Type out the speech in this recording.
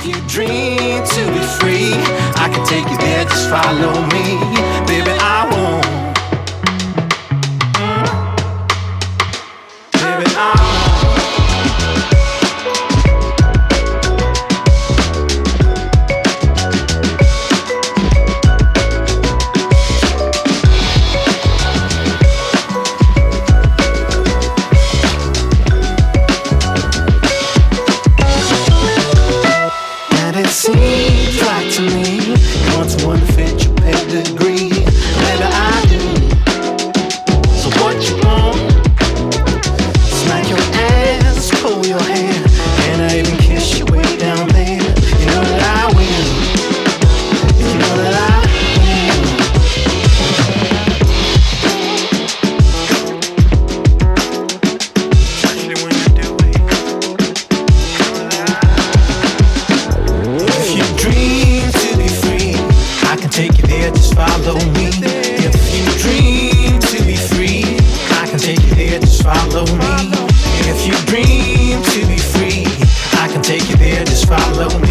you dream to be free, I can take you there, just follow me. Baby, I won't. Baby, I won't. It seems like to me you want someone to fit your pedigree. Maybe I do. So what you want? Smack your ass, pull your hair, and I even kiss you way down there. You know that I will. You know that I will. Especially when you do it. If you dream to be free, I can take you there, just follow me. If you dream to be free, I can take you there, just follow me. If you dream to be free, I can take you there, just follow me.